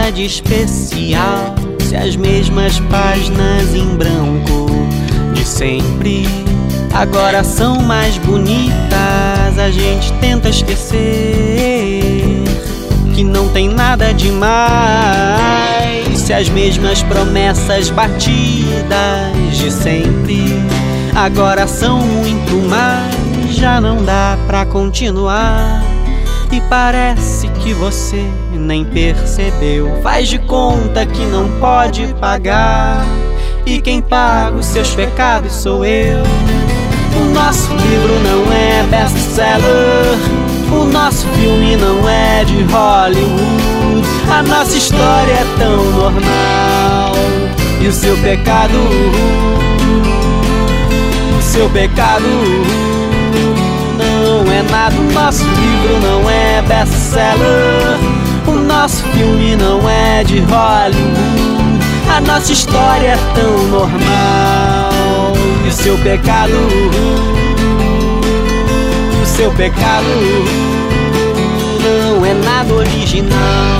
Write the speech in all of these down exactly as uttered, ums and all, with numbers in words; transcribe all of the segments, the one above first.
nada de especial se as mesmas páginas em branco de sempre agora são mais bonitas. A gente tenta esquecer que não tem nada demais se as mesmas promessas batidas de sempre agora são muito mais. Já não dá pra continuar e parece que você nem percebeu. Faz de conta que não pode pagar e quem paga os seus pecados sou eu. O nosso livro não é best-seller, o nosso filme não é de Hollywood. A nossa história é tão normal e o seu pecado, o seu pecado não é nada. O nosso livro não é best-seller, o nosso filme não é de Hollywood. A nossa história é tão normal e o seu pecado, o seu pecado não é nada original.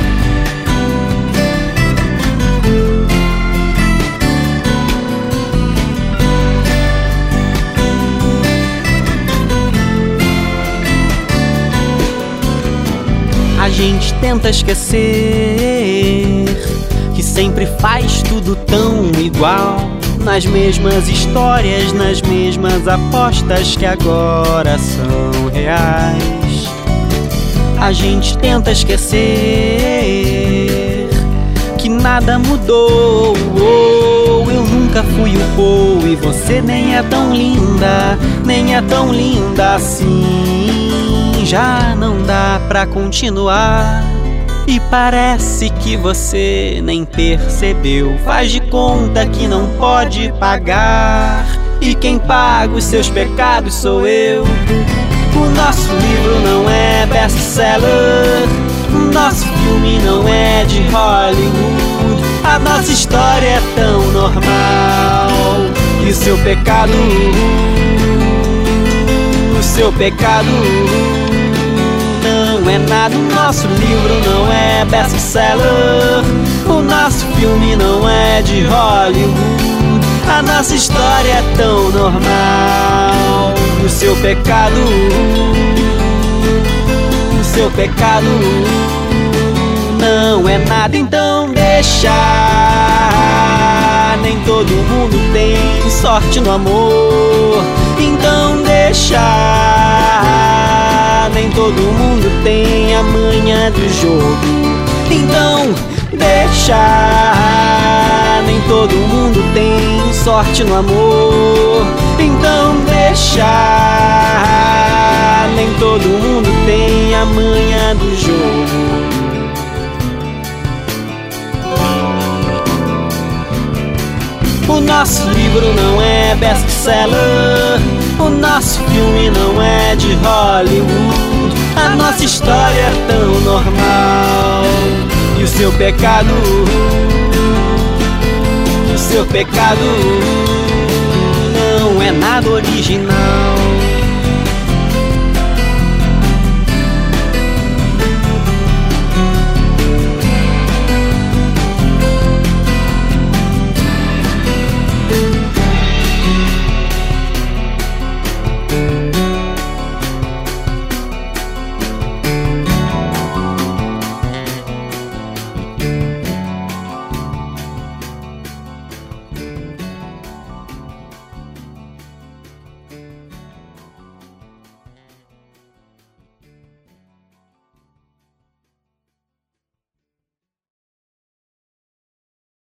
A gente tenta esquecer que sempre faz tudo tão igual, nas mesmas histórias, nas mesmas apostas que agora são reais. A gente tenta esquecer que nada mudou. Eu nunca fui o Paul e você nem é tão linda, nem é tão linda assim. Já não dá pra continuar e parece que você nem percebeu. Faz de conta que não pode pagar e quem paga os seus pecados sou eu. O nosso livro não é best-seller, o nosso filme não é de Hollywood. A nossa história é tão normal e o seu pecado, o seu pecado não é nada. O nosso livro não é best-seller, o nosso filme não é de Hollywood. A nossa história é tão normal e o seu pecado, o seu pecado não é nada. Então deixa, nem todo mundo tem sorte no amor. Então deixa, nem todo mundo tem a manha do jogo. Então deixa, nem todo mundo tem sorte no amor. Então deixa, nem todo mundo tem a manha do jogo. O nosso livro não é best-seller, o nosso filme não é de Hollywood. A nossa história é tão normal e o seu pecado, o seu pecado não é nada original.